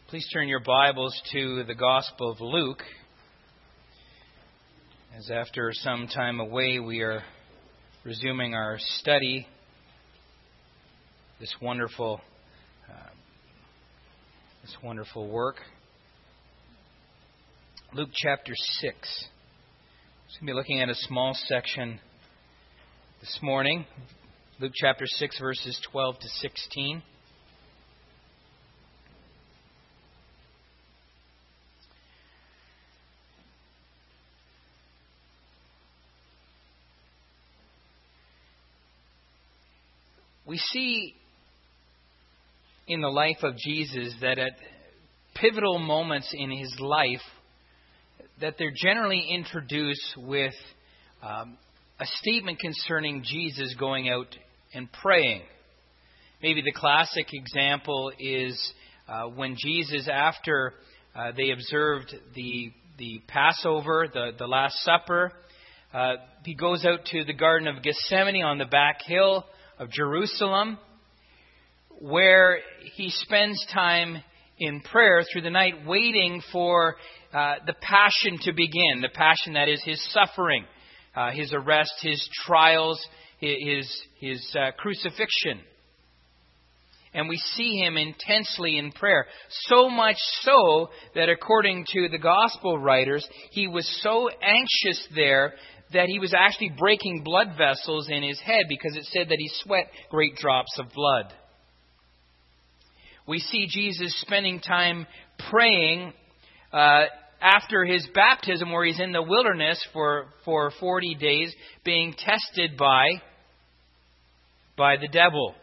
Please turn your Bibles to the Gospel of Luke, as after some time away we are resuming our study, this wonderful work. Luke chapter 6. We're going to be looking at a small section this morning. Luke chapter 6, verses 12 to 16. We see in the life of Jesus that at pivotal moments in his life, that they're generally introduced with a statement concerning Jesus going out and praying. Maybe the classic example is when Jesus, after they observed the Passover, the Last Supper, he goes out to the Garden of Gethsemane on the back hill of Jerusalem, where he spends time in prayer through the night, waiting for the passion to begin. The passion that is his suffering, his arrest, his trials, his crucifixion. And we see him intensely in prayer. So much so that according to the gospel writers, he was so anxious there that he was actually breaking blood vessels in his head, because it said that he sweat great drops of blood. We see Jesus spending time praying after his baptism, where he's in the wilderness for 40 days being tested by the devil.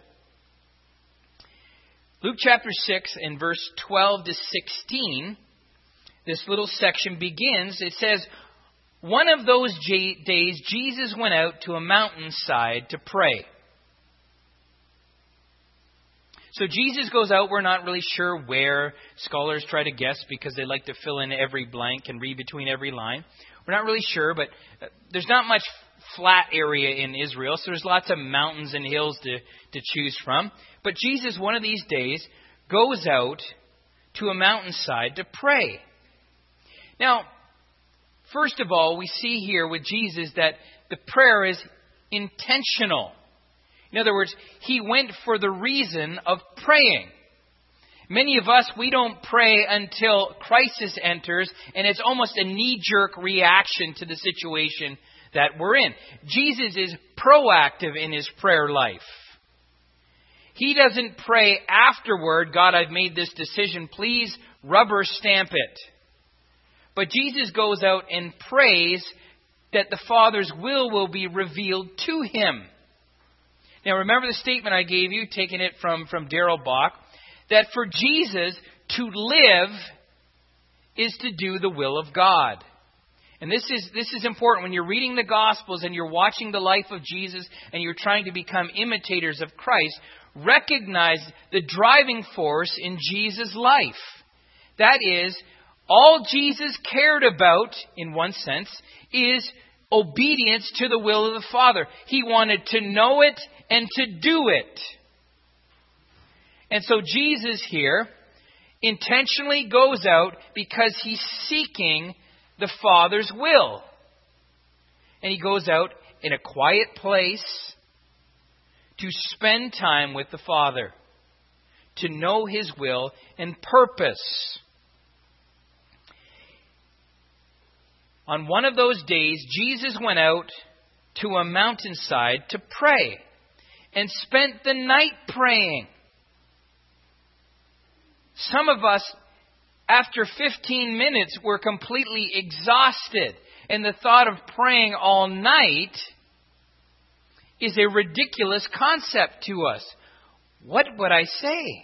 Luke chapter 6 and verse 12 to 16, this little section begins. It says, "One of those days Jesus went out to a mountainside to pray." So Jesus goes out. We're not really sure where. Scholars try to guess because they like to fill in every blank and read between every line. We're not really sure, but there's not much flat area in Israel, so there's lots of mountains and hills to choose from. But Jesus, one of these days, goes out to a mountainside to pray. Now, first of all, we see here with Jesus that the prayer is intentional. In other words, he went for the reason of praying. Many of us, we don't pray until crisis enters, and it's almost a knee-jerk reaction to the situation that we're in. Jesus is proactive in his prayer life. He doesn't pray afterward, "God, I've made this decision, please rubber stamp it." But Jesus goes out and prays that the Father's will be revealed to him. Now remember the statement I gave you, taking it from Darrell Bach, that for Jesus to live is to do the will of God. And this is important when you're reading the Gospels and you're watching the life of Jesus and you're trying to become imitators of Christ. Recognize the driving force in Jesus' life. That is, all Jesus cared about, in one sense, is obedience to the will of the Father. He wanted to know it and to do it. And so Jesus here intentionally goes out because he's seeking the Father's will. And he goes out in a quiet place to spend time with the Father, to know his will and purpose. On one of those days, Jesus went out to a mountainside to pray and spent the night praying. Some of us, after 15 minutes, were completely exhausted. And the thought of praying all night is a ridiculous concept to us. What would I say?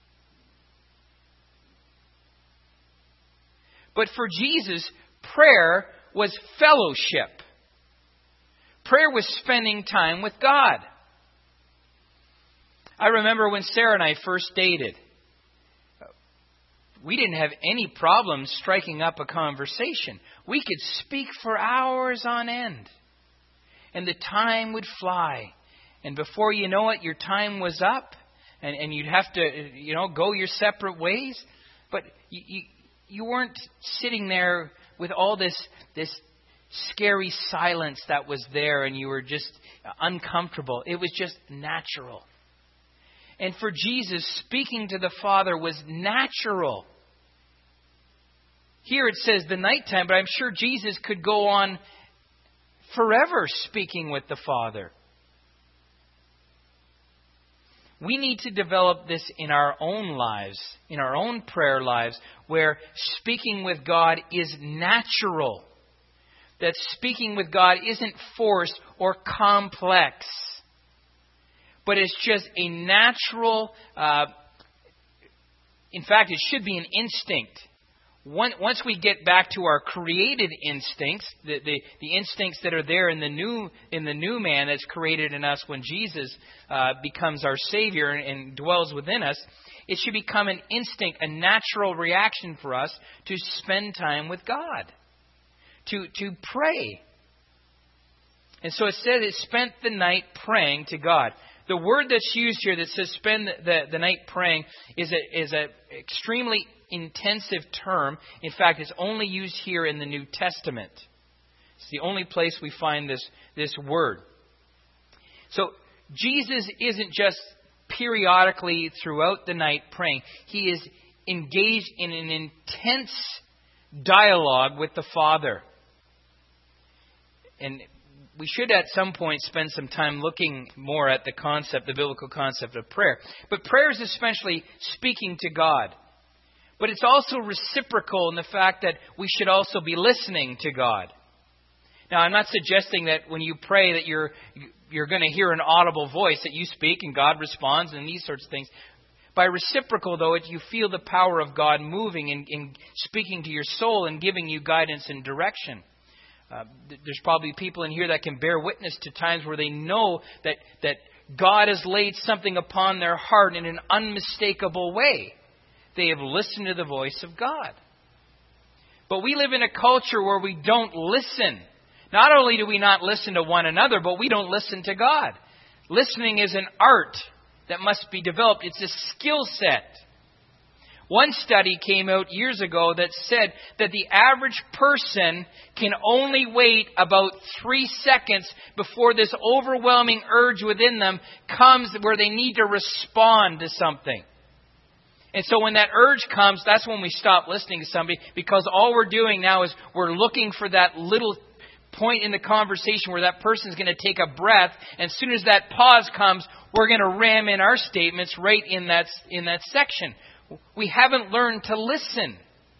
But for Jesus, prayer was fellowship. Prayer was spending time with God. I remember when Sarah and I first dated. We didn't have any problem striking up a conversation. We could speak for hours on end. And the time would fly. And before you know it, your time was up. And you'd have to, go your separate ways. But you weren't sitting there with all this scary silence that was there and you were just uncomfortable. It was just natural. And for Jesus, speaking to the Father was natural. Here it says the nighttime, but I'm sure Jesus could go on forever speaking with the Father. We need to develop this in our own lives, in our own prayer lives, where speaking with God is natural. That speaking with God isn't forced or complex, but it's just a natural, in fact, it should be an instinct. Once we get back to our created instincts, the instincts that are there in the new man that's created in us when Jesus becomes our Savior and dwells within us, it should become an instinct, a natural reaction for us to spend time with God, to pray. And so it says it spent the night praying to God. The word that's used here that says spend the night praying is a extremely intensive term. In fact, it's only used here in the New Testament. It's the only place we find this word. So Jesus isn't just periodically throughout the night praying. He is engaged in an intense dialogue with the Father. And we should at some point spend some time looking more at the biblical concept of prayer. But prayer is especially speaking to God. But it's also reciprocal in the fact that we should also be listening to God. Now, I'm not suggesting that when you pray that you're going to hear an audible voice, that you speak and God responds and these sorts of things. By reciprocal, though, you feel the power of God moving and speaking to your soul and giving you guidance and direction. There's probably people in here that can bear witness to times where they know that God has laid something upon their heart in an unmistakable way. They have listened to the voice of God. But we live in a culture where we don't listen. Not only do we not listen to one another, but we don't listen to God. Listening is an art that must be developed. It's a skill set. One study came out years ago that said that the average person can only wait about 3 seconds before this overwhelming urge within them comes where they need to respond to something. And so when that urge comes, that's when we stop listening to somebody, because all we're doing now is we're looking for that little point in the conversation where that person's going to take a breath. And as soon as that pause comes, we're going to ram in our statements right in that section. We haven't learned to listen.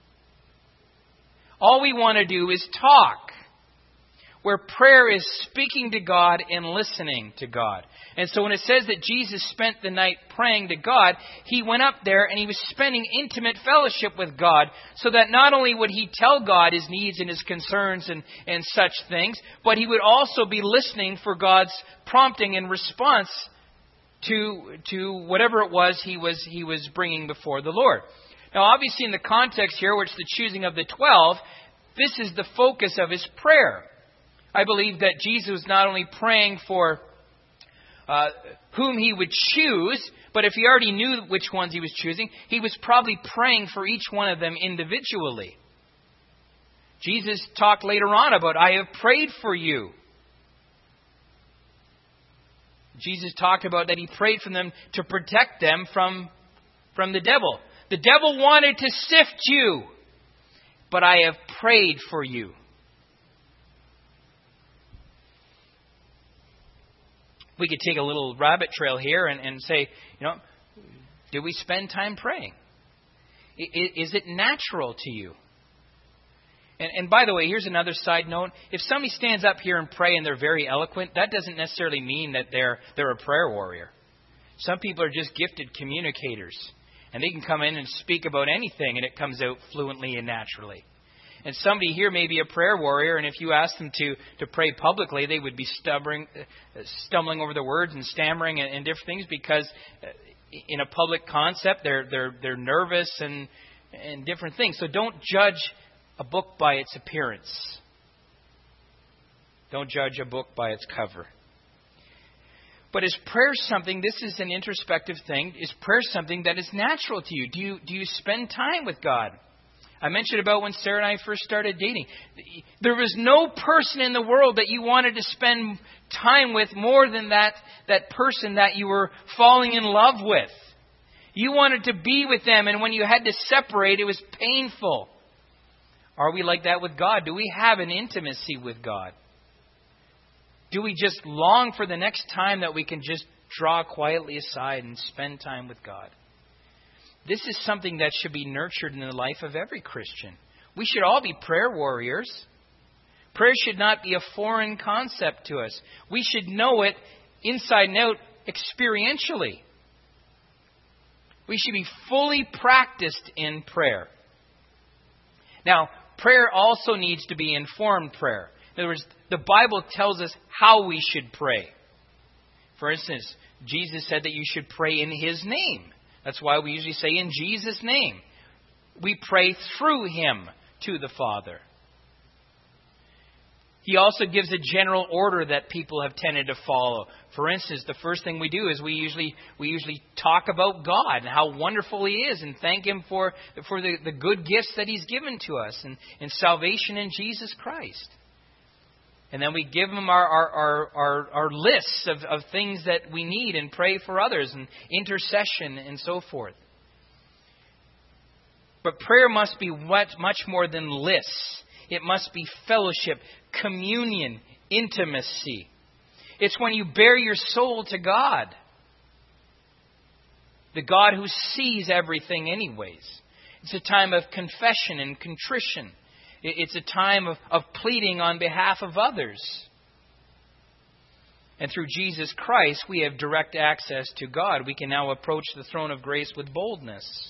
All we want to do is talk. Where prayer is speaking to God and listening to God. And so when it says that Jesus spent the night praying to God, He went up there and He was spending intimate fellowship with God, so that not only would He tell God His needs and His concerns and such things, but He would also be listening for God's prompting and response to whatever it was He was bringing before the Lord. Now, obviously in the context here, which is the choosing of the 12, this is the focus of His prayer. I believe that Jesus was not only praying for whom He would choose, but if He already knew which ones He was choosing, He was probably praying for each one of them individually. Jesus talked later on about, I have prayed for you. Jesus talked about that He prayed for them to protect them from the devil. The devil wanted to sift you, but I have prayed for you. We could take a little rabbit trail here and say, do we spend time praying? Is it natural to you? And by the way, here's another side note. If somebody stands up here and pray and they're very eloquent, that doesn't necessarily mean that they're a prayer warrior. Some people are just gifted communicators. And they can come in and speak about anything and it comes out fluently and naturally. And somebody here may be a prayer warrior, and if you ask them to pray publicly, they would be stumbling over the words and stammering and different things, because in a public concept, they're nervous and different things. So don't judge a book by its appearance. Don't judge a book by its cover. But is prayer something, this is an introspective thing, is prayer something that is natural to you? Do you spend time with God? I mentioned about when Sarah and I first started dating. There was no person in the world that you wanted to spend time with more than that person that you were falling in love with. You wanted to be with them, and when you had to separate, it was painful. Are we like that with God? Do we have an intimacy with God? Do we just long for the next time that we can just draw quietly aside and spend time with God? This is something that should be nurtured in the life of every Christian. We should all be prayer warriors. Prayer should not be a foreign concept to us. We should know it inside and out experientially. We should be fully practiced in prayer. Now, prayer also needs to be informed prayer. In other words, the Bible tells us how we should pray. For instance, Jesus said that you should pray in His name. That's why we usually say in Jesus' name. We pray through Him to the Father. He also gives a general order that people have tended to follow. For instance, the first thing we do is we usually talk about God and how wonderful He is and thank Him for the good gifts that He's given to us and salvation in Jesus Christ. And then we give Him our lists of things that we need and pray for others and intercession and so forth. But prayer must be much more than lists. It must be fellowship, communion, intimacy. It's when you bare your soul to God. The God who sees everything anyways. It's a time of confession and contrition. It's a time of pleading on behalf of others. And through Jesus Christ, we have direct access to God. We can now approach the throne of grace with boldness.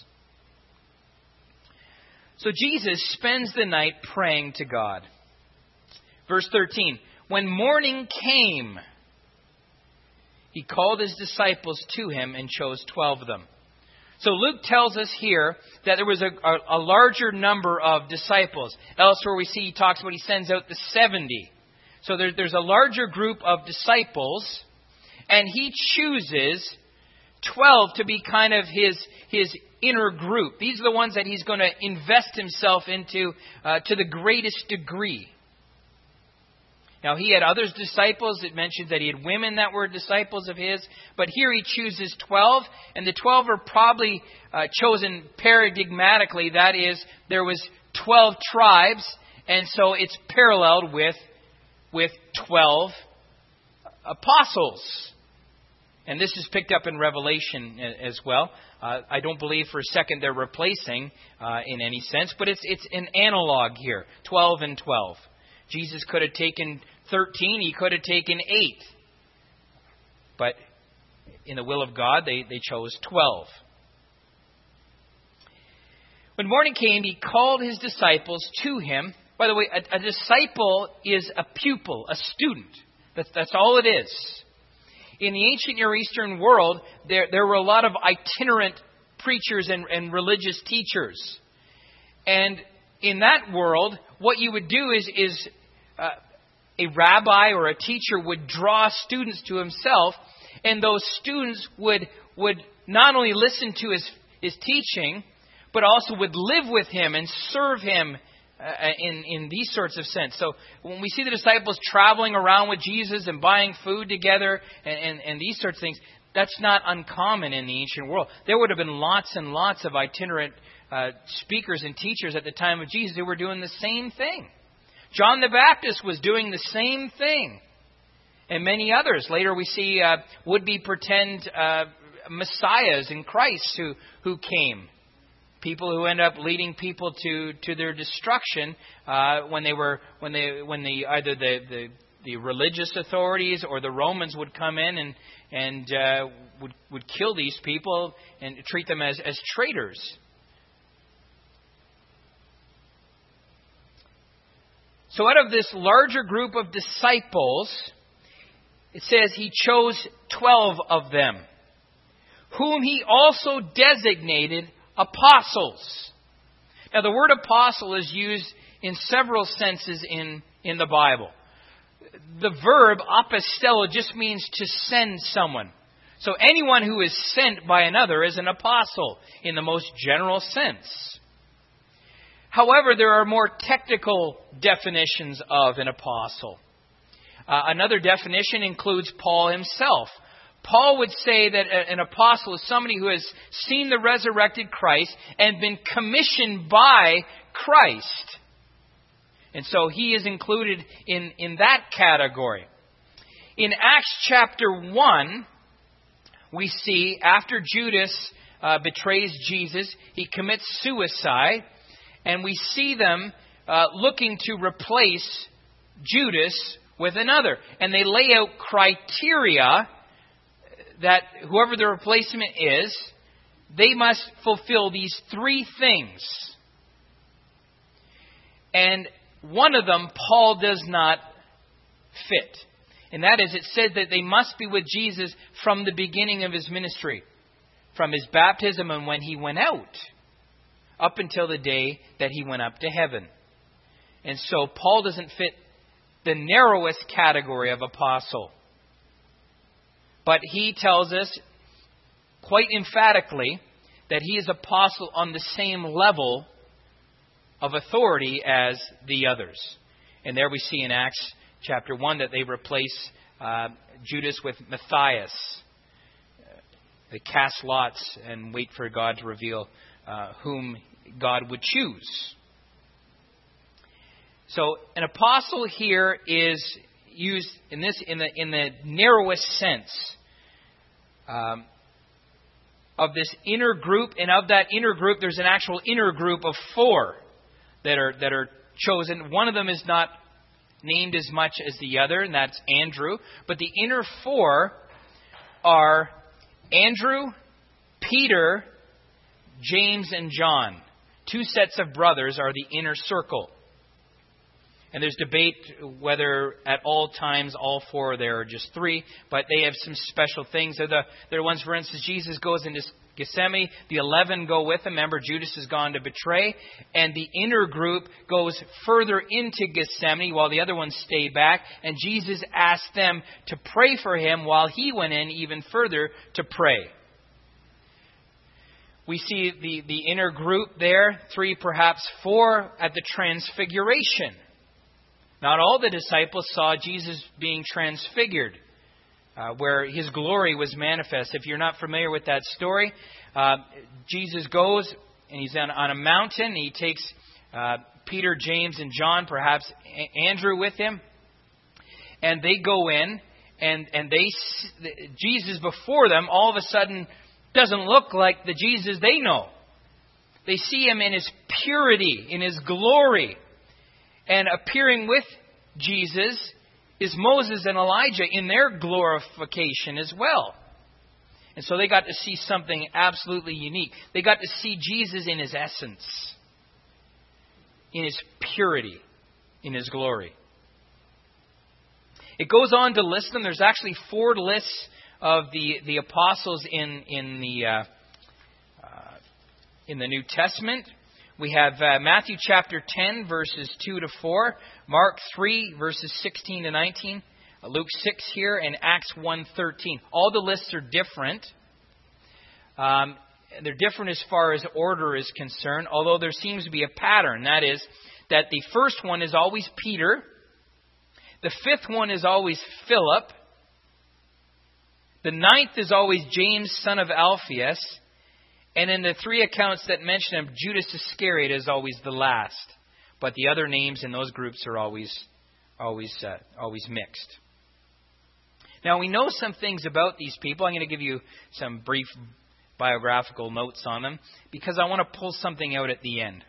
So Jesus spends the night praying to God. Verse 13, when morning came, He called His disciples to Him and chose 12 of them. So Luke tells us here that there was a larger number of disciples. Elsewhere we see he talks about he sends out the 70. So there's a larger group of disciples, and He chooses 12 to be kind of His inner group. These are the ones that He's going to invest Himself into to the greatest degree. Now, He had other disciples. It mentions that He had women that were disciples of His. But here He chooses 12. And the 12 are probably chosen paradigmatically. That is, there was 12 tribes. And so it's paralleled with 12 apostles. And this is picked up in Revelation as well. I don't believe for a second they're replacing in any sense. But it's an analog here. 12 and 12. Jesus could have taken 13. He could have taken 8. But in the will of God, they chose 12. When morning came, He called His disciples to Him. By the way, a disciple is a pupil, a student. That's all it is. In the ancient Near Eastern world, there were a lot of itinerant preachers and religious teachers. And in that world, what you would do is a rabbi or a teacher would draw students to himself, and those students would not only listen to his teaching, but also would live with him and serve him in these sorts of sense. So when we see the disciples traveling around with Jesus and buying food together and these sorts of things, that's not uncommon in the ancient world. There would have been lots and lots of itinerant speakers and teachers at the time of Jesus who were doing the same thing. John the Baptist was doing the same thing. And many others. Later we see would-be pretend messiahs in Christ who came. People who end up leading people to their destruction when either the religious authorities or the Romans would come in and would kill these people and treat them as traitors. So out of this larger group of disciples, it says He chose 12 of them, whom He also designated apostles. Now, the word apostle is used in several senses in the Bible. the verb apostello just means to send someone. So anyone who is sent by another is an apostle in the most general sense. However, there are more technical definitions of an apostle. Another definition includes Paul himself. Paul would say that an apostle is somebody who has seen the resurrected Christ and been commissioned by Christ. And so he is included in that category. In Acts chapter 1, we see after Judas betrays Jesus, he commits suicide. And we see them looking to replace Judas with another. And they lay out criteria that whoever the replacement is, they must fulfill these three things. And one of them, Paul does not fit. And that is, it says that they must be with Jesus from the beginning of his ministry. From his baptism and when he went out. Up until the day that he went up to heaven. And so Paul doesn't fit the narrowest category of apostle. But he tells us quite emphatically that he is apostle on the same level of authority as the others. And there we see in Acts chapter 1 that they replace Judas with Matthias. They cast lots and wait for God to reveal whom God would choose. So an apostle here is used in the narrowest sense of this inner group, and of that inner group, there's an actual inner group of 4 that are chosen. One of them is not named as much as the other, and that's Andrew. But the inner 4 are Andrew, Peter, James, and John. 2 sets of brothers are the inner circle. And there's debate whether at all times all 4 are there or just 3. But they have some special things. They're ones, for instance, Jesus goes into Gethsemane. The 11 go with him. Remember, Judas has gone to betray. And the inner group goes further into Gethsemane while the other ones stay back. And Jesus asked them to pray for him while he went in even further to pray. We see the inner group there, 3, perhaps 4, at the Transfiguration. Not all the disciples saw Jesus being transfigured, where his glory was manifest. If you're not familiar with that story, Jesus goes and he's on a mountain. He takes Peter, James, and John, perhaps Andrew with him. And they go in, and Jesus before them, all of a sudden, doesn't look like the Jesus they know. They see him in his purity, in his glory. And appearing with Jesus is Moses and Elijah in their glorification as well. And so they got to see something absolutely unique. They got to see Jesus in his essence, in his purity, in his glory. It goes on to list them. There's actually 4 lists of the apostles in the New Testament. We have Matthew chapter 10, verses 2 to 4, Mark 3, verses 16 to 19, Luke 6 here, and Acts 1:13. All the lists are different. They're different as far as order is concerned, although there seems to be a pattern. That is, that the first one is always Peter, the 5th one is always Philip, the 9th is always James, son of Alphaeus, and in the 3 accounts that mention him, Judas Iscariot is always the last. But the other names in those groups are always mixed. Now, we know some things about these people. I'm going to give you some brief biographical notes on them because I want to pull something out at the end.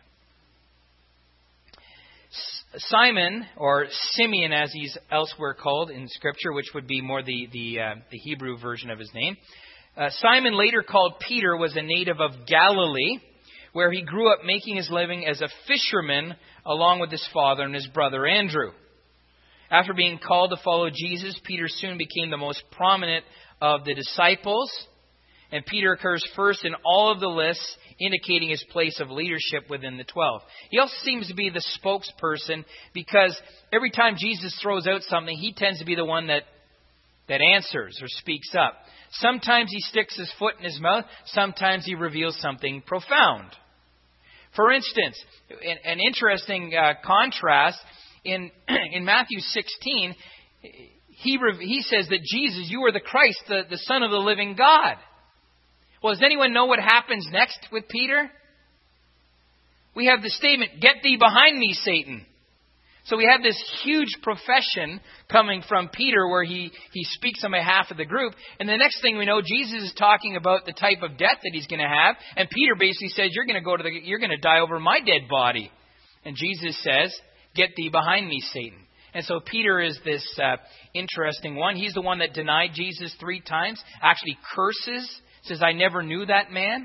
Simon, or Simeon as he's elsewhere called in Scripture, which would be more the Hebrew version of his name. Simon, later called Peter, was a native of Galilee, where he grew up making his living as a fisherman along with his father and his brother Andrew. After being called to follow Jesus, Peter soon became the most prominent of the disciples. And Peter occurs first in all of the lists, indicating his place of leadership within the 12. He also seems to be the spokesperson because every time Jesus throws out something, he tends to be the one that answers or speaks up. Sometimes he sticks his foot in his mouth. Sometimes he reveals something profound. For instance, an interesting contrast in Matthew 16, he says that Jesus, you are the Christ, the Son of the living God. Well, does anyone know what happens next with Peter? We have the statement, "Get thee behind me, Satan." So we have this huge profession coming from Peter where he speaks on behalf of the group. And the next thing we know, Jesus is talking about the type of death that he's going to have. And Peter basically says, you're going to die over my dead body. And Jesus says, "Get thee behind me, Satan." And so Peter is this interesting one. He's the one that denied Jesus 3 times, actually curses, says, "I never knew that man."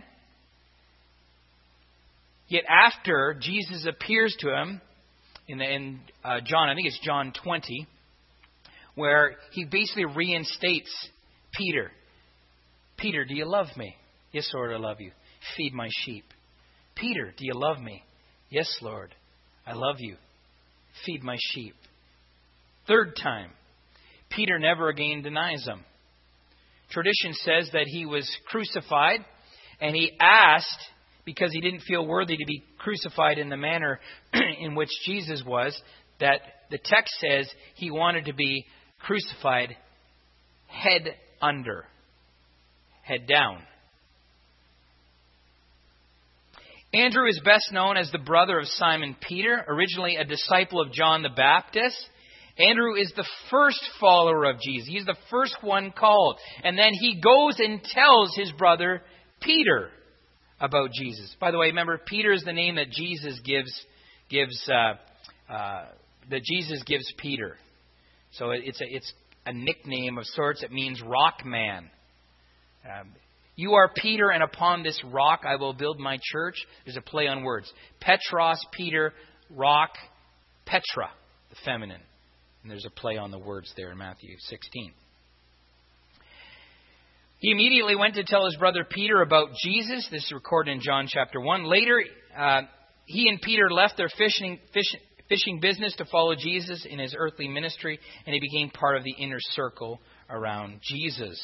Yet after Jesus appears to him in John, I think it's John 20, where he basically reinstates Peter. "Peter, do you love me?" "Yes, Lord, I love you." "Feed my sheep." "Peter, do you love me?" "Yes, Lord, I love you. Feed my sheep." 3rd time, Peter never again denies him. Tradition says that he was crucified, and he asked, because he didn't feel worthy to be crucified in the manner in which Jesus was, that the text says he wanted to be crucified head under, head down. Andrew is best known as the brother of Simon Peter, originally a disciple of John the Baptist. Andrew is the first follower of Jesus. He's the first one called. And then he goes and tells his brother Peter about Jesus. By the way, remember, Peter is the name that Jesus gives Peter. So it's a nickname of sorts. It means rock man. You are Peter, and upon this rock I will build my church. There's a play on words. Petros, Peter, rock, Petra, the feminine. And there's a play on the words there in Matthew 16. He immediately went to tell his brother Peter about Jesus. This is recorded in John chapter 1. Later, he and Peter left their fishing business to follow Jesus in his earthly ministry, and he became part of the inner circle around Jesus.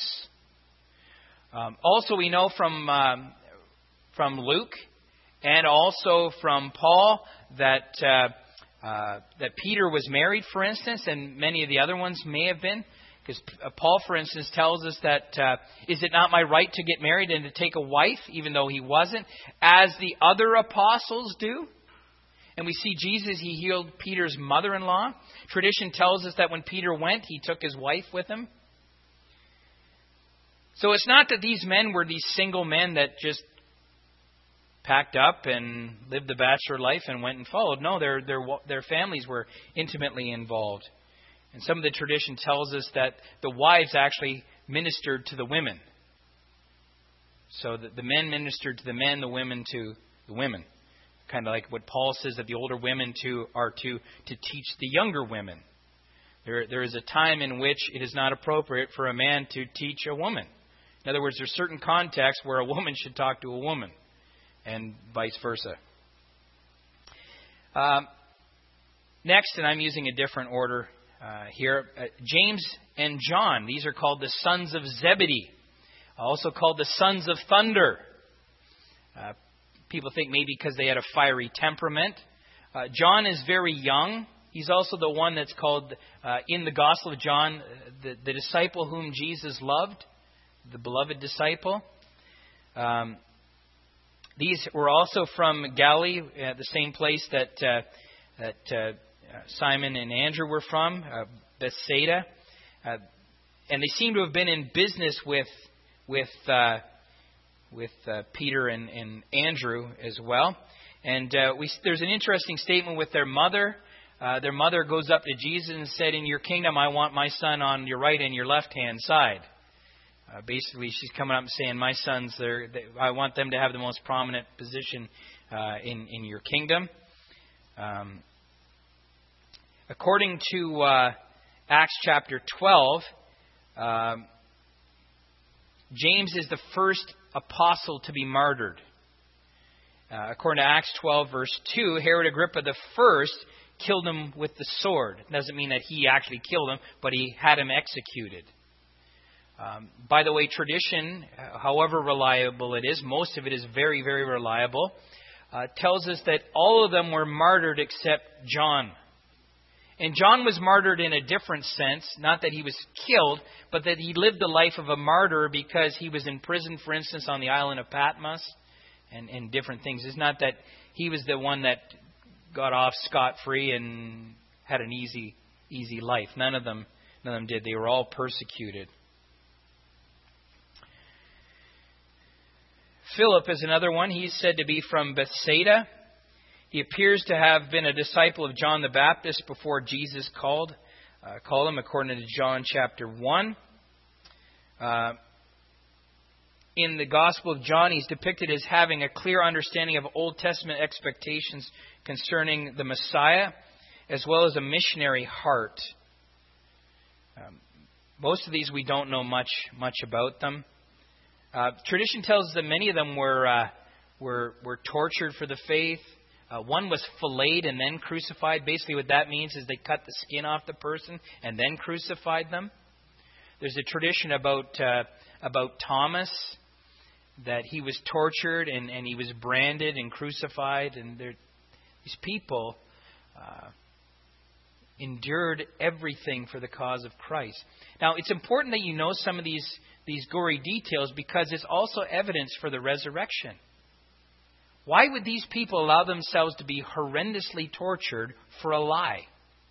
Also, we know from Luke and also from Paul that Peter was married, for instance, and many of the other ones may have been. Because Paul, for instance, tells us that, is it not my right to get married and to take a wife, even though he wasn't, as the other apostles do? And we see Jesus, he healed Peter's mother-in-law. Tradition tells us that when Peter went, he took his wife with him. So it's not that these men were these single men that just packed up and lived the bachelor life and went and followed. No, their families were intimately involved. And some of the tradition tells us that the wives actually ministered to the women. So that the men ministered to the men, the women to the women. Kind of like what Paul says that the older women are to teach the younger women. There is a time in which it is not appropriate for a man to teach a woman. In other words, there's certain contexts where a woman should talk to a woman, and vice versa. Next, and I'm using a different order here, James and John. These are called the sons of Zebedee, also called the sons of thunder. People think maybe because they had a fiery temperament. John is very young. He's also the one that's called, in the Gospel of John, the disciple whom Jesus loved, the beloved disciple. These were also from Galilee, the same place that Simon and Andrew were from, Bethsaida. And they seem to have been in business with Peter and Andrew as well. And there's an interesting statement with their mother. Their mother goes up to Jesus and said, "In your kingdom, I want my son on your right and your left-hand side." Basically, she's coming up and saying, "My sons, I want them to have the most prominent position in your kingdom." According to Acts chapter 12, James is the first apostle to be martyred. According to Acts 12, verse 2, Herod Agrippa I killed him with the sword. It doesn't mean that he actually killed him, but he had him executed. By the way, tradition, however reliable it is, most of it is very, very reliable, tells us that all of them were martyred except John. And John was martyred in a different sense, not that he was killed, but that he lived the life of a martyr because he was in prison, for instance, on the island of Patmos and different things. It's not that he was the one that got off scot-free and had an easy life. None of them did. They were all persecuted. Philip is another one. He's said to be from Bethsaida. He appears to have been a disciple of John the Baptist before Jesus called him, according to John chapter 1. In the Gospel of John, he's depicted as having a clear understanding of Old Testament expectations concerning the Messiah, as well as a missionary heart. Most of these we don't know much about them. Tradition tells us that many of them were tortured for the faith. One was filleted and then crucified. Basically what that means is they cut the skin off the person and then crucified them. There's a tradition about Thomas, that he was tortured and he was branded and crucified. And these people endured everything for the cause of Christ. Now, it's important that you know some of these gory details because it's also evidence for the resurrection. Why would these people allow themselves to be horrendously tortured for a lie?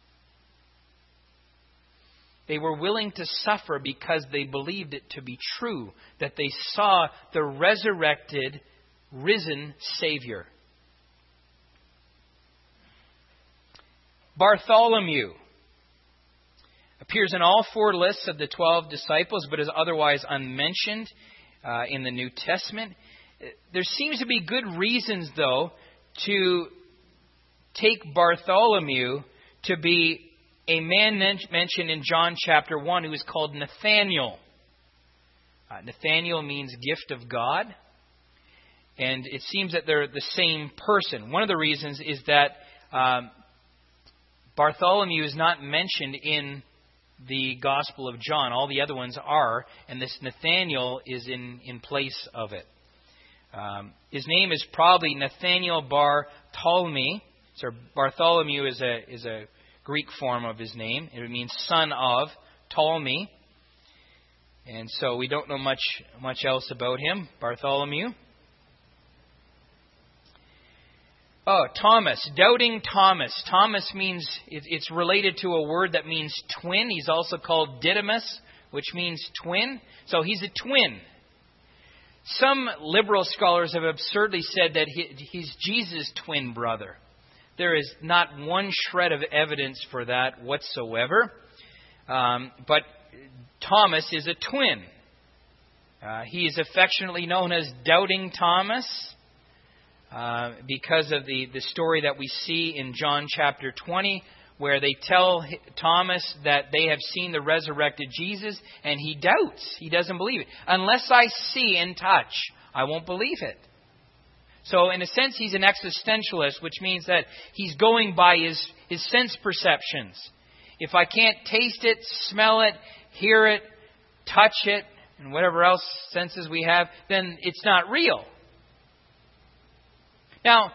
They were willing to suffer because they believed it to be true, that they saw the resurrected, risen Savior. Bartholomew appears in all 4 lists of the 12 disciples, but is otherwise unmentioned in the New Testament. There seems to be good reasons, though, to take Bartholomew to be a man mentioned in John chapter 1 who is called Nathaniel. Nathaniel means gift of God. And it seems that they're the same person. One of the reasons is that Bartholomew is not mentioned in the Gospel of John. All the other ones are. And this Nathaniel is in place of it. His name is probably Nathaniel bar Ptolemy. So Bartholomew is a Greek form of his name. It means son of Ptolemy. And so we don't know much else about him. Bartholomew. Oh, Thomas. Doubting Thomas. Thomas means, it's related to a word that means twin. He's also called Didymus, which means twin. So he's a twin. Some liberal scholars have absurdly said that he's Jesus' twin brother. There is not one shred of evidence for that whatsoever. But Thomas is a twin. He is affectionately known as Doubting Thomas because of the story that we see in John chapter 20, where they tell Thomas that they have seen the resurrected Jesus, and he doubts. He doesn't believe it. Unless I see and touch, I won't believe it. So in a sense, he's an existentialist, which means that he's going by his sense perceptions. If I can't taste it, smell it, hear it, touch it, and whatever else senses we have, then it's not real. Now,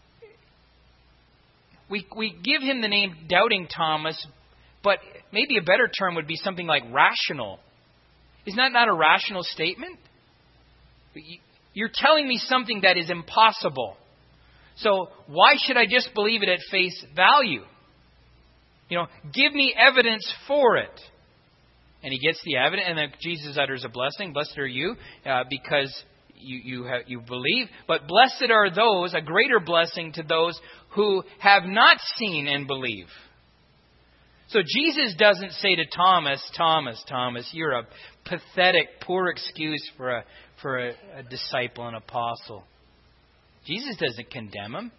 we give him the name Doubting Thomas, but maybe a better term would be something like rational. Isn't that not a rational statement? You're telling me something that is impossible. So why should I just believe it at face value? Give me evidence for it. And he gets the evidence, and then Jesus utters a blessing. Blessed are you, because you believe. But blessed are those, a greater blessing to those who have not seen and believe. So Jesus doesn't say to Thomas, Thomas, you're a pathetic, poor excuse for a disciple and apostle. Jesus doesn't condemn him.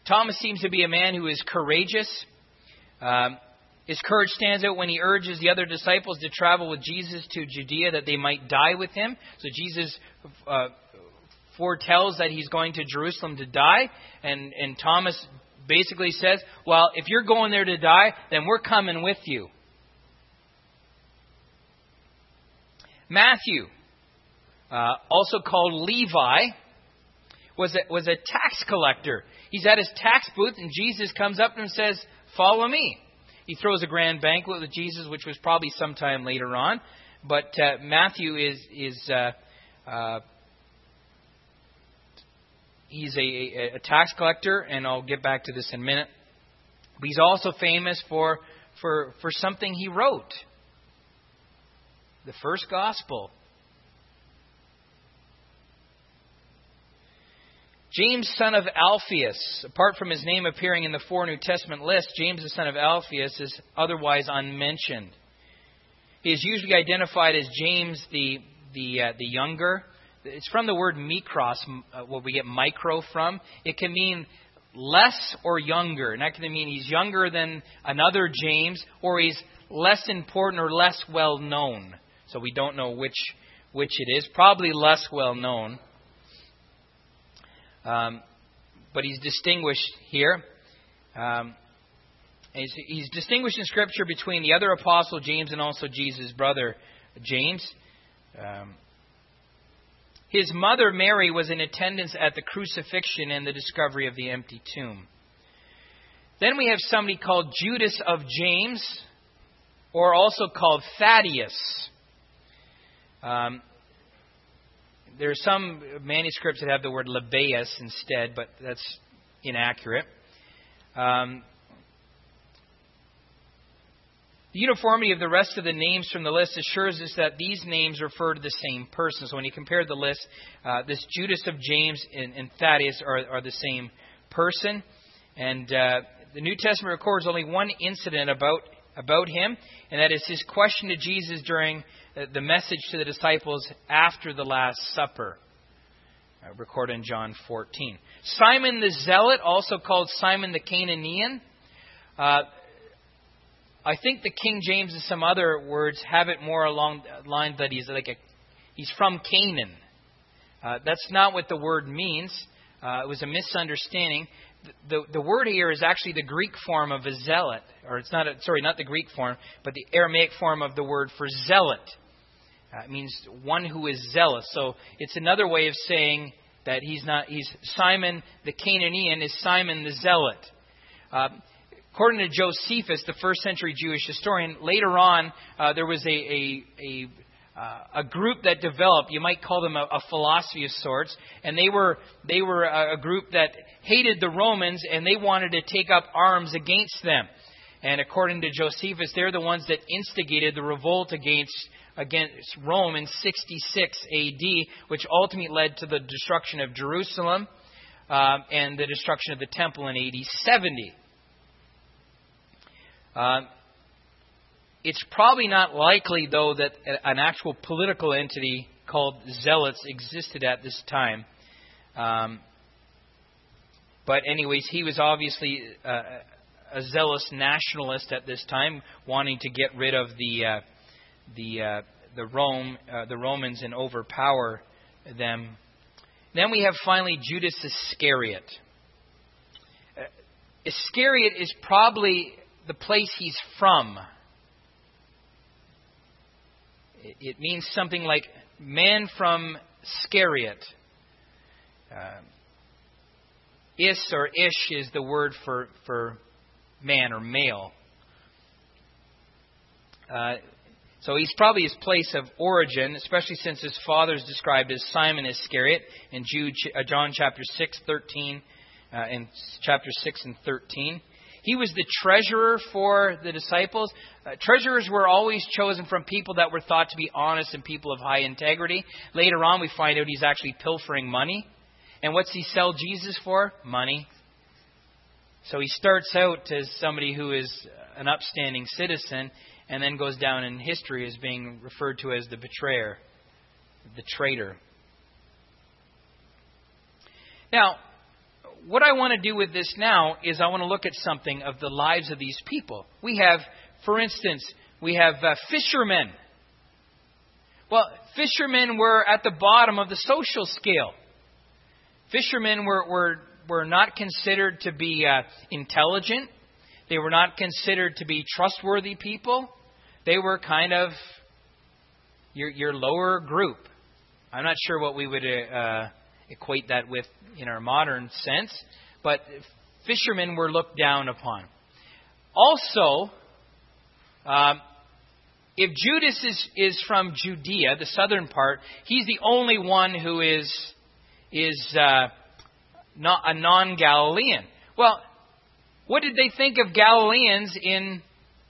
Thomas seems to be a man who is courageous. His courage stands out when he urges the other disciples to travel with Jesus to Judea that they might die with him. So Jesus foretells that he's going to Jerusalem to die. And Thomas basically says, well, if you're going there to die, then we're coming with you. Matthew, also called Levi, was a tax collector. He's at his tax booth, and Jesus comes up and says, "Follow me." He throws a grand banquet with Jesus, which was probably sometime later on. But Matthew he's a tax collector, and I'll get back to this in a minute. But he's also famous for something he wrote. The first gospel. James, son of Alphaeus. Apart from his name appearing in the 4 New Testament lists, James, the son of Alphaeus, is otherwise unmentioned. He is usually identified as James the younger. It's from the word mikros, what we get micro from. It can mean less or younger. And that can mean he's younger than another James, or he's less important or less well known. So we don't know which it is. Probably less well known. But he's distinguished here. He's distinguished in Scripture between the other apostle James and also Jesus' brother James. His mother Mary was in attendance at the crucifixion and the discovery of the empty tomb. Then we have somebody called Judas of James, or also called Thaddeus. There are some manuscripts that have the word Lebbaeus instead, but that's inaccurate. The uniformity of the rest of the names from the list assures us that these names refer to the same person. So when you compare the list, this Judas of James and Thaddeus are the same person. And the New Testament records only one incident about him, and that is his question to Jesus during the message to the disciples after the Last Supper, recorded in John 14. Simon the Zealot, also called Simon the Canaanian. I think the King James and some other words have it more along the line that he's from Canaan. That's not what the word means. It was a misunderstanding. The word here is actually the Greek form of a zealot, or it's not the Greek form, but the Aramaic form of the word for zealot. It means one who is zealous. So it's another way of saying that he's Simon the Canaanian is Simon the Zealot. According to Josephus, the first century Jewish historian, later on there was a group that developed. You might call them a philosophy of sorts, and they were a group that hated the Romans, and they wanted to take up arms against them. And according to Josephus, they're the ones that instigated the revolt against Rome in 66 A.D., which ultimately led to the destruction of Jerusalem and the destruction of the temple in A.D. 70. It's probably not likely, though, that an actual political entity called Zealots existed at this time. But anyways, he was obviously a zealous nationalist at this time, wanting to get rid of the Romans and overpower them. Then we have finally Judas Iscariot. Iscariot is probably the place he's from. It means something like man from Scariot. Is or ish is the word for man or male. So he's probably his place of origin, especially since his father is described as Simon Iscariot in John chapter 6, 13, and chapter 6 and 13. He was the treasurer for the disciples. Treasurers were always chosen from people that were thought to be honest and people of high integrity. Later on, we find out he's actually pilfering money. And what's he sell Jesus for? Money. So he starts out as somebody who is an upstanding citizen, and then goes down in history as being referred to as the betrayer, the traitor. Now, what I want to do with this now is I want to look at something of the lives of these people. We have, for instance, fishermen. Well, fishermen were at the bottom of the social scale. Fishermen were not considered to be intelligent. They were not considered to be trustworthy people. They were kind of your lower group. I'm not sure what we would equate that with in our modern sense, but fishermen were looked down upon. Also, if Judas is from Judea, the southern part, he's the only one who is not a non-Galilean. Well, what did they think of Galileans in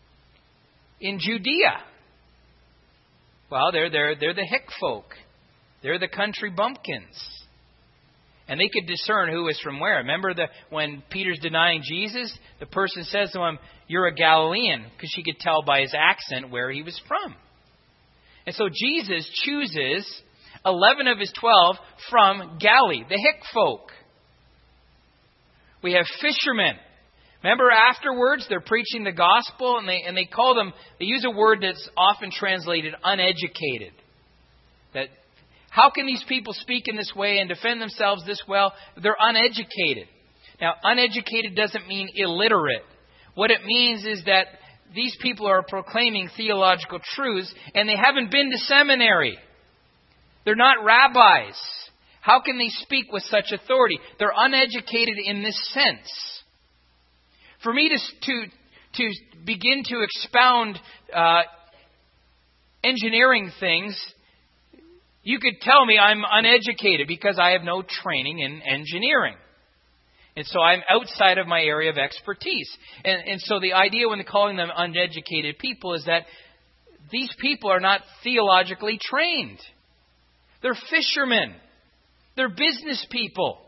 Judea? Well, they're the hick folk. They're the country bumpkins. And they could discern who is from where. Remember when Peter's denying Jesus, the person says to him, "You're a Galilean," because she could tell by his accent where he was from. And so Jesus chooses 11 of his 12 from Galilee, the hick folk. We have fishermen. Remember, afterwards, they're preaching the gospel, and they use a word that's often translated uneducated. That how can these people speak in this way and defend themselves this well? They're uneducated. Now, uneducated doesn't mean illiterate. What it means is that these people are proclaiming theological truths, and they haven't been to seminary. They're not rabbis. How can they speak with such authority? They're uneducated in this sense. For me to begin to expound engineering things, you could tell me I'm uneducated because I have no training in engineering. And so I'm outside of my area of expertise. And so the idea when they're calling them uneducated people is that these people are not theologically trained. They're fishermen. They're business people.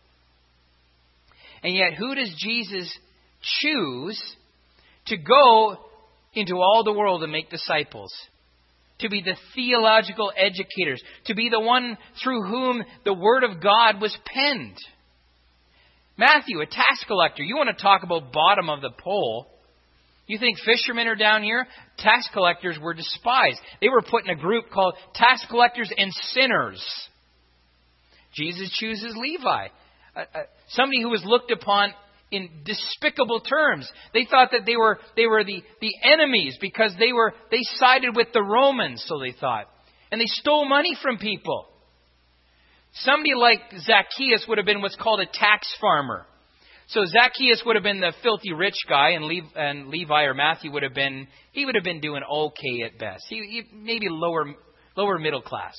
And yet, who does Jesus choose to go into all the world and make disciples? To be the theological educators. To be the one through whom the Word of God was penned. Matthew, a tax collector. You want to talk about bottom of the pole. You think fishermen are down here? Tax collectors were despised. They were put in a group called tax collectors and sinners. Jesus chooses Levi. Somebody who was looked upon in despicable terms. They thought that they were the enemies because they sided with the Romans, so they thought. And they stole money from people. Somebody like Zacchaeus would have been what's called a tax farmer. So Zacchaeus would have been the filthy rich guy, and Levi or Matthew would have been doing okay at best. He maybe lower middle class.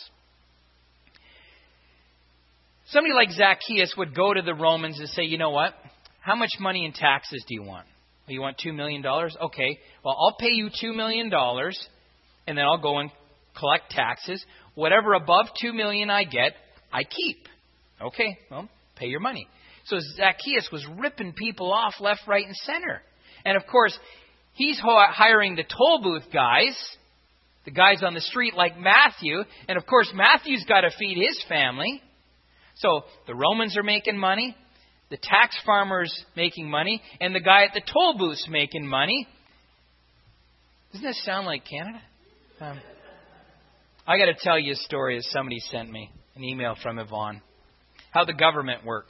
Somebody like Zacchaeus would go to the Romans and say, "You know what? How much money in taxes do you want? Well, you want $2 million? Okay, well, I'll pay you $2 million, and then I'll go and collect taxes. Whatever above $2 million I get, I keep." Okay, well, pay your money. So Zacchaeus was ripping people off left, right, and center. And of course, he's hiring the toll booth guys, the guys on the street like Matthew. And of course, Matthew's got to feed his family. So the Romans are making money, the tax farmer's making money, and the guy at the toll booth's making money. Doesn't that sound like Canada? I got to tell you a story that somebody sent me, an email from Yvonne, how the government works.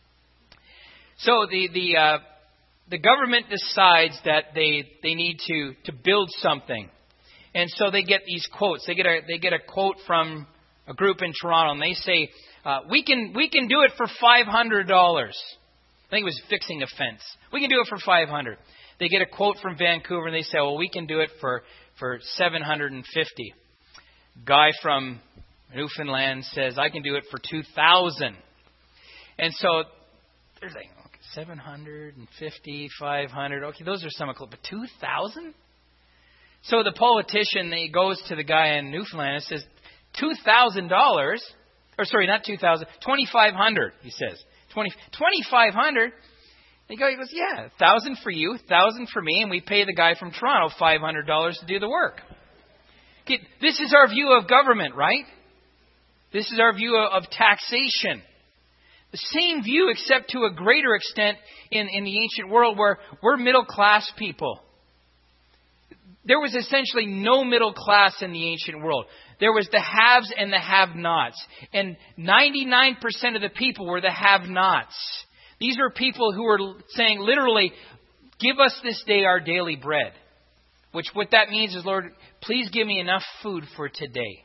So the government decides that they need to build something, and so they get these quotes. They get a quote from a group in Toronto, and they say, "We can do it for $500." I think it was fixing a fence. "We can do it for $500." They get a quote from Vancouver, and they say, "Well, we can do it for $750." Guy from Newfoundland says, "I can do it for $2,000." And so they're like, okay, 750, 500. Okay, those are some close, but 2,000? So the politician, he goes to the guy in Newfoundland and says, $2,000, or sorry, not 2,000, 2,500, he says. 2,500? He goes, yeah, 1,000 for you, 1,000 for me, and we pay the guy from Toronto $500 to do the work. Okay, this is our view of government, right? This is our view of taxation. The same view, except to a greater extent in the ancient world, where we're middle class people. There was essentially no middle class in the ancient world. There was the haves and the have-nots. And 99% of the people were the have-nots. These are people who were saying literally, give us this day our daily bread. Which what that means is, Lord, please give me enough food for today.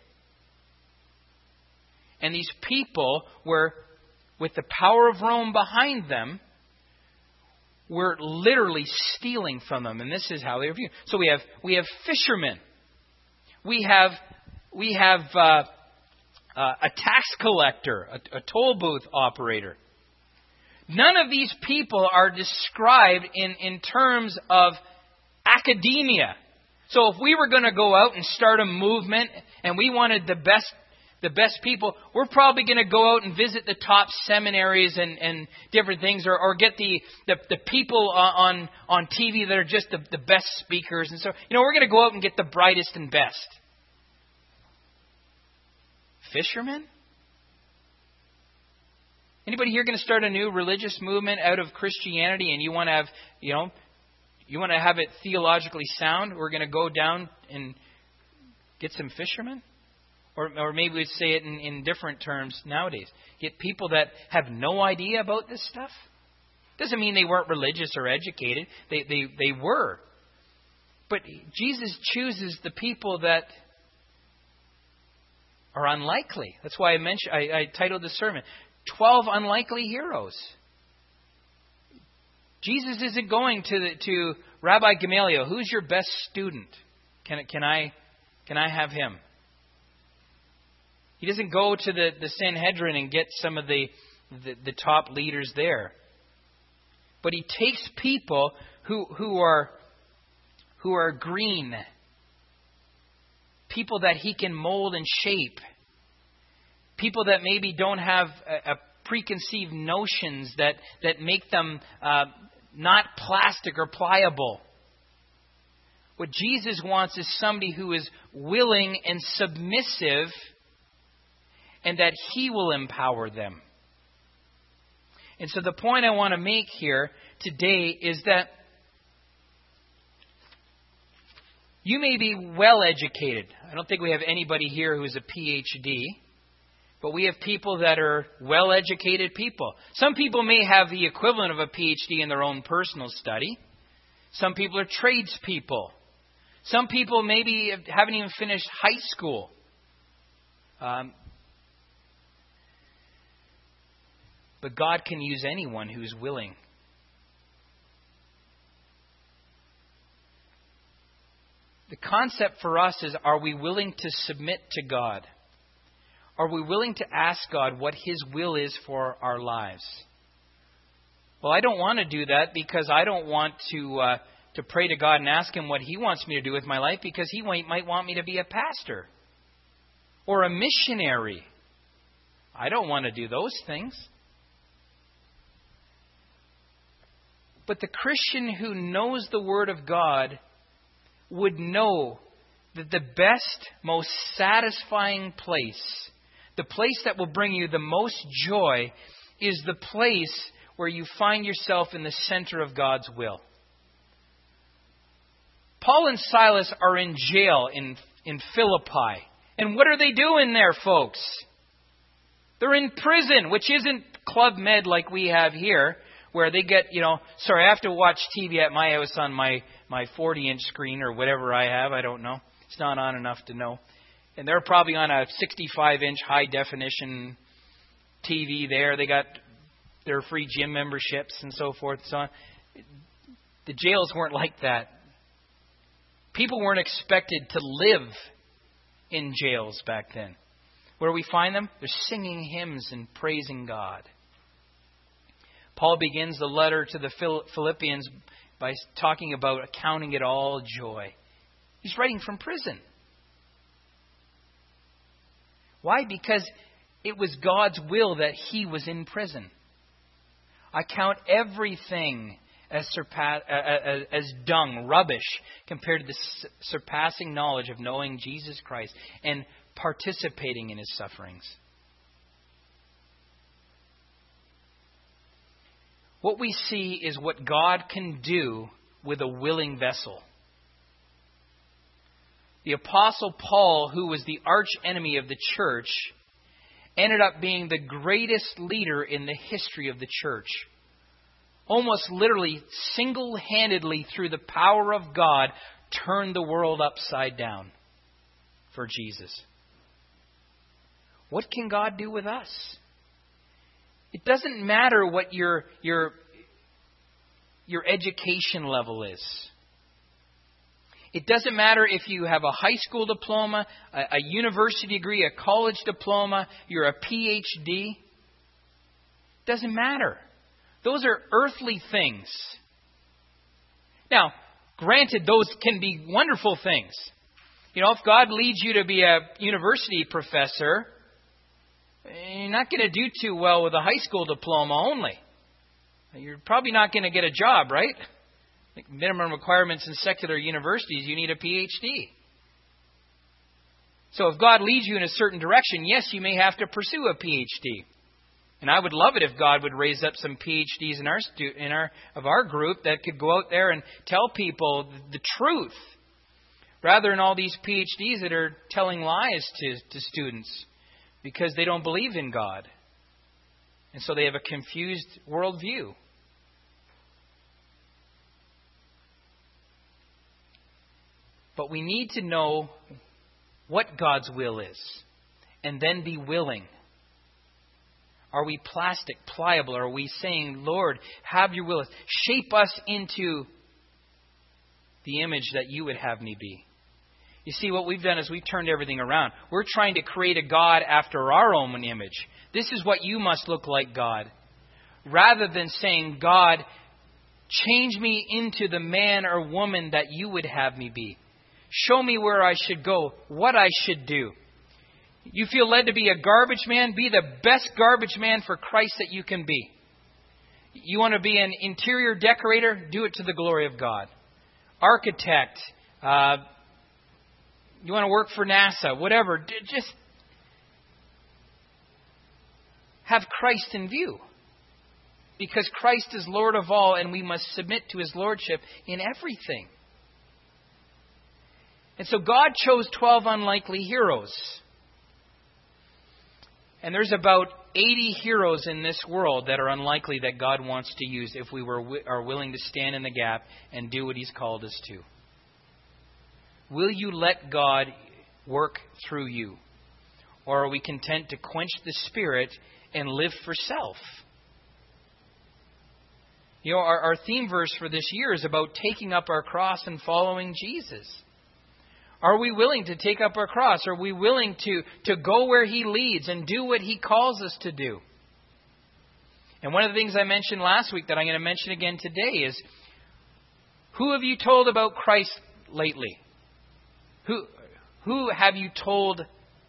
And these people were, with the power of Rome behind them, were literally stealing from them. And this is how they were viewed. So we have fishermen. We have a tax collector, a toll booth operator. None of these people are described in terms of academia. So if we were going to go out and start a movement and we wanted the best people, we're probably going to go out and visit the top seminaries and different things, or get the people on TV that are just the best speakers. And so, we're going to go out and get the brightest and best. Fishermen? Anybody here going to start a new religious movement out of Christianity, and you want to have, you want to have it theologically sound? We're going to go down and get some fishermen? Or maybe we'd say it in different terms nowadays. Get people that have no idea about this stuff. Doesn't mean they weren't religious or educated. They were. But Jesus chooses the people that are unlikely. That's why I titled the sermon, 12 Unlikely Heroes. Jesus isn't going to Rabbi Gamaliel, who's your best student? Can I have him? He doesn't go to the Sanhedrin and get some of the top leaders there. But he takes people who are green. People that he can mold and shape. People that maybe don't have a preconceived notions that make them not plastic or pliable. What Jesus wants is somebody who is willing and submissive, and that he will empower them. And so the point I want to make here today is that you may be well educated. I don't think we have anybody here who is a PhD, but we have people that are well educated people. Some people may have the equivalent of a PhD in their own personal study. Some people are tradespeople. Some people maybe haven't even finished high school. But God can use anyone who's willing. The concept for us is, are we willing to submit to God? Are we willing to ask God what His will is for our lives? Well, I don't want to do that because I don't want to pray to God and ask Him what He wants me to do with my life, because He might want me to be a pastor or a missionary. I don't want to do those things. But the Christian who knows the Word of God would know that the best, most satisfying place, the place that will bring you the most joy, is the place where you find yourself in the center of God's will. Paul and Silas are in jail in Philippi. And what are they doing there, folks? They're in prison, which isn't Club Med like we have here, where they get, I have to watch TV at my house on my 40-inch screen or whatever I have. I don't know. It's not on enough to know. And they're probably on a 65-inch high-definition TV there. They got their free gym memberships and so forth and so on. The jails weren't like that. People weren't expected to live in jails back then. Where do we find them? They're singing hymns and praising God. Paul begins the letter to the Philippians by talking about accounting it all joy. He's writing from prison. Why? Because it was God's will that he was in prison. I count everything as dung, rubbish, compared to the surpassing knowledge of knowing Jesus Christ and participating in His sufferings. what we see is what God can do with a willing vessel. The Apostle Paul, who was the arch enemy of the church, ended up being the greatest leader in the history of the church. Almost literally, single-handedly, through the power of God, turned the world upside down for Jesus. What can God do with us? It doesn't matter what your education level is. It doesn't matter if you have a high school diploma, a university degree, a college diploma, you're a PhD. It doesn't matter. Those are earthly things. Now, granted, those can be wonderful things. You know, if God leads you to be a university professor, you're not going to do too well with a high school diploma only. You're probably not going to get a job, right? Like minimum requirements in secular universities, you need a PhD. So if God leads you in a certain direction, yes, you may have to pursue a PhD. And I would love it if God would raise up some PhDs in our group that could go out there and tell people the truth, rather than all these PhDs that are telling lies to students because they don't believe in God. And so they have a confused worldview. But we need to know what God's will is and then be willing. Are we plastic, pliable? Are we saying, Lord, have your will. Shape us into the image that you would have me be. You see, what we've done is we've turned everything around. We're trying to create a God after our own image. This is what you must look like, God. Rather than saying, God, change me into the man or woman that you would have me be. Show me where I should go, what I should do. You feel led to be a garbage man? Be the best garbage man for Christ that you can be. You want to be an interior decorator? Do it to the glory of God. Architect. You want to work for NASA? Whatever. Just have Christ in view. Because Christ is Lord of all, and we must submit to His Lordship in everything. And so God chose 12 unlikely heroes. And there's about 80 heroes in this world that are unlikely that God wants to use if we are willing to stand in the gap and do what He's called us to. Will you let God work through you? Or are we content to quench the Spirit and live for self? You know, our theme verse for this year is about taking up our cross and following Jesus. Are we willing to take up our cross? Are we willing to go where He leads and do what He calls us to do? And one of the things I mentioned last week that I'm going to mention again today is, who have you told about Christ lately? Who have you told?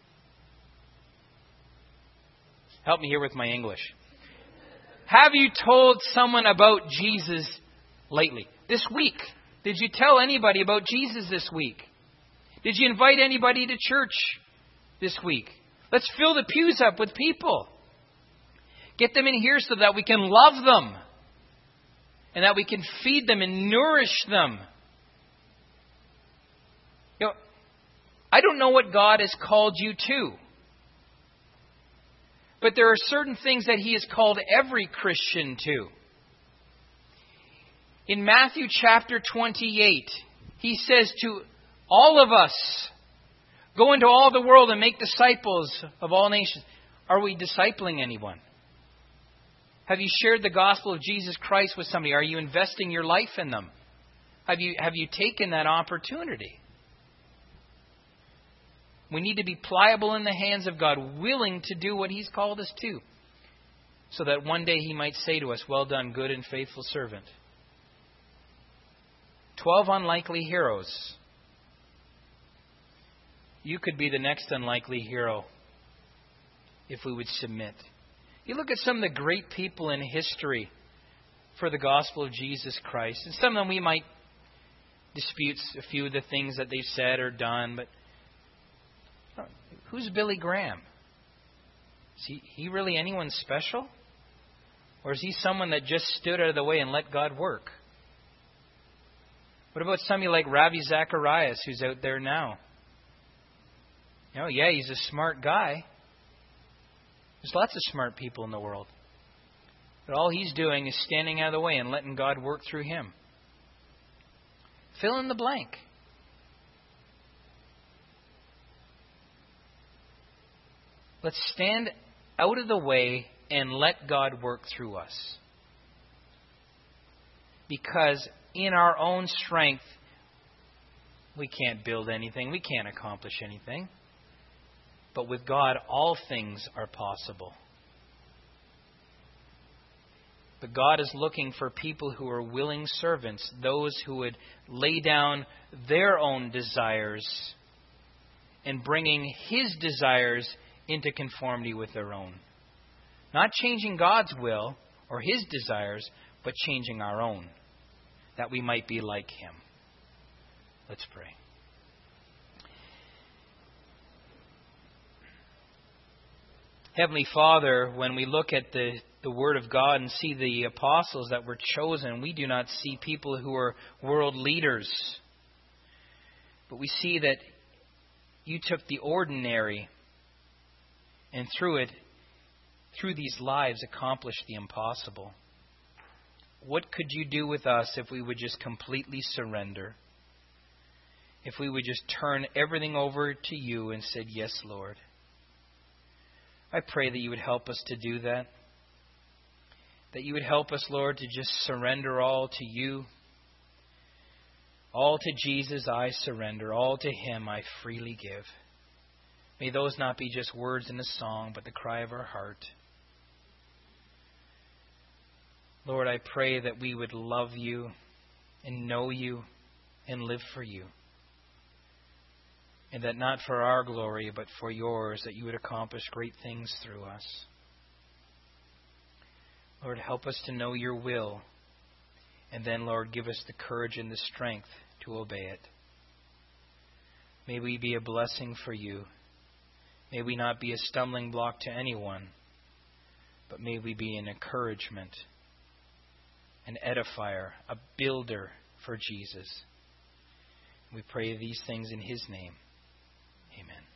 Help me here with my English. Have you told someone about Jesus lately? This week. Did you tell anybody about Jesus this week? Did you invite anybody to church this week? Let's fill the pews up with people. Get them in here so that we can love them. And that we can feed them and nourish them. You know, I don't know what God has called you to. But there are certain things that He has called every Christian to. In Matthew chapter 28, He says to all of us, go into all the world and make disciples of all nations. Are we discipling anyone? Have you shared the gospel of Jesus Christ with somebody? Are you investing your life in them? Have you taken that opportunity? We need to be pliable in the hands of God, willing to do what He's called us to, so that one day He might say to us, well done, good and faithful servant. 12 unlikely heroes. You could be the next unlikely hero if we would submit. You look at some of the great people in history for the gospel of Jesus Christ. And some of them we might dispute a few of the things that they've said or done. But who's Billy Graham? Is he really anyone special? Or is he someone that just stood out of the way and let God work? What about somebody like Ravi Zacharias, who's out there now? Yeah, he's a smart guy. There's lots of smart people in the world. But all he's doing is standing out of the way and letting God work through him. Fill in the blank. Let's stand out of the way and let God work through us. Because in our own strength, we can't build anything. We can't accomplish anything. But with God, all things are possible. But God is looking for people who are willing servants, those who would lay down their own desires and bringing His desires into conformity with their own. Not changing God's will or His desires, but changing our own, that we might be like Him. Let's pray. Heavenly Father, when we look at the Word of God and see the apostles that were chosen, we do not see people who are world leaders. But we see that you took the ordinary and through these lives, accomplished the impossible. What could you do with us if we would just completely surrender? If we would just turn everything over to you and said, yes, Lord. I pray that you would help us to do that. That you would help us, Lord, to just surrender all to you. All to Jesus I surrender. All to Him I freely give. May those not be just words in a song, but the cry of our heart. Lord, I pray that we would love you and know you and live for you. And that not for our glory, but for yours, that you would accomplish great things through us. Lord, help us to know your will. And then, Lord, give us the courage and the strength to obey it. May we be a blessing for you. May we not be a stumbling block to anyone, but may we be an encouragement, an edifier, a builder for Jesus. We pray these things in His name. Amen.